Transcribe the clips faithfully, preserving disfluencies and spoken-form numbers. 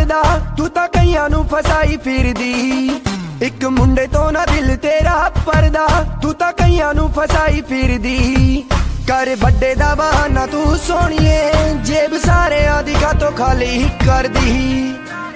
ਪਰਦਾ ਤੂੰ ਤਾਂ ਕਈਆਂ ਨੂੰ ਫਸਾਈ ਫਿਰਦੀ। ਇੱਕ ਮੁੰਡੇ ਤੋਂ ਨਾ ਦਿਲ ਤੇਰਾ ਪਰਦਾ ਤੂੰ ਤਾਂ ਕਈਆਂ ਨੂੰ ਫਸਾਈ ਫਿਰਦੀ। ਕਰ ਵੱਡੇ ਦਾ ਬਹਾਨਾ ਤੂੰ ਸੋਹਣੀਏ ਜੇਬ ਸਾਰਿਆਂ ਦੀ ਕਾਤੋਂ ਖਾਲੀ ਕਰਦੀ।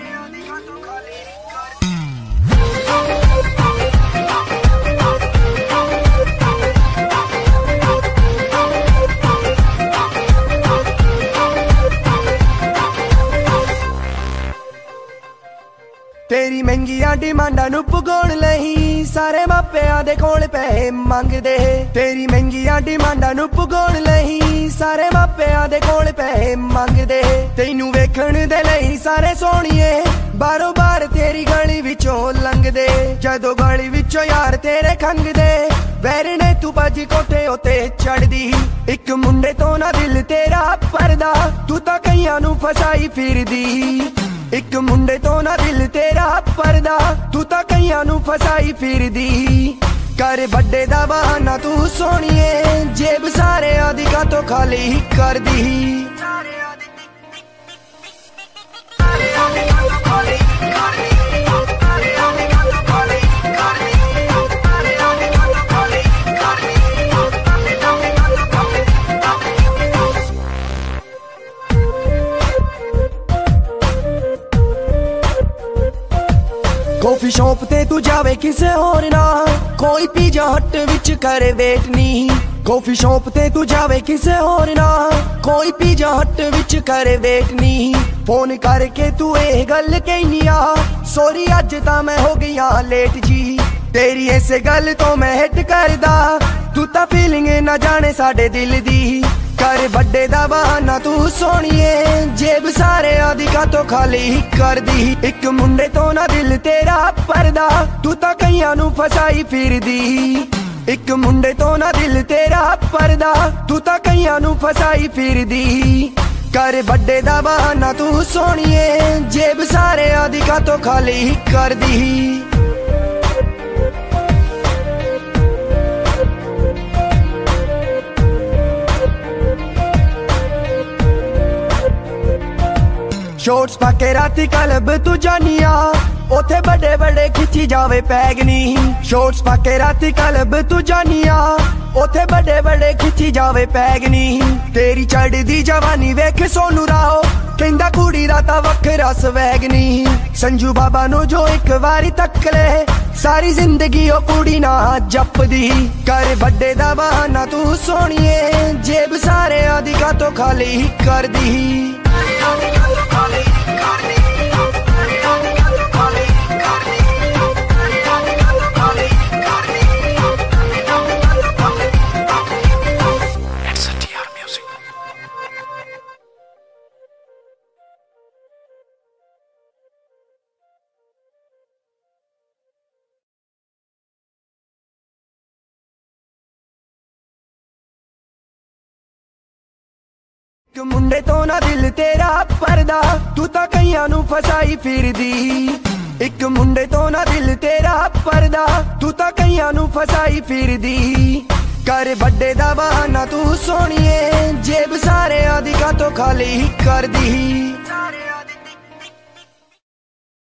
तेरी महंगिया डिमांडा नू भुगौण लई सारे मापियां दे कोल पैसे मंगदे। तेरी महंगिया डिमांडा नू भुगौण लई सारे मापियां दे कोल पैसे मंगदे। तैनू वेखण दे लई सारे सोहणीए बारों बार तेरी गली विचों लंघदे। जदों गली विचों यार तेरे खंघदे वैरने तू भज कोठे उत्ते चढ़दी। एक मुंडे तो ना दिल तेरा परदा तू तां कईयां नू फसाई फिरदी। एक मुंडे तो ना दिल तेरा परदा तू तां कईयां नू फसाई फिरदी। कर बड्डे दा बहाना तू सोहणीए जेब सारियां दी कातों खाली करदी। कॉफी शॉप ते तू जावे किसे होर ना कोई पिज़्ज़ा हट विच करे वेट नी। कॉफी शॉप ते तू जावे किसे होर ना कोई पिज़्ज़ा हट विच करे वेट नी। फोन करके तू ये गल कहनी आ सॉरी अज तां मैं हो गई हाँ लेट जी। तेरी इस गल तो मैं हिट करदा तू तां फीलिंग ना जाने साडे दिल दी। कर बड्डे दा बहाना तू सोहणीए जेब सारियां दी कातों खाली करदी। एक मुंडे तो ना दिल तेरा परदा तू तां कईयां नू फसाई फिरदी। एक मुंडे तो ना दिल तेरा परदा तू तां कईयां नू फसाई फिरदी। कर बड्डे दा बहाना तू सोहणीए जेब सारियां दी कातों खाली करदी। शॉर्ट्स पाके राती क्लब तू जानिया ओथे बड़े बड़े खिंची जावे पैगनी। शॉर्ट्स पाके राती क्लब तू जानिया ओथे बड़े बड़े खिंची जावे पैगनी। तेरी चढ़दी जवानी वेख सोनू राहो कहंदा कुड़ी दा तां वखरा स्वैगनी। संजू बाबा नु जो एक वारी तक ले सारी जिंदगी ओ कुड़ी ना जपदी। कर बड्डे दा बहाना तू सोहणीए जेब सारियां दी कातों खाली करदी। एक मुंडे तो ना दिल तेरा परदा तू तां कईयां नू फसाई फिरदी। एक मुंडे तो ना दिल तेरा परदा तू तां कईयां नू फसाई फिरदी। कर बड्डे दा बहाना तू सोहणीए जेब सारियां दी कातों खाली करदी।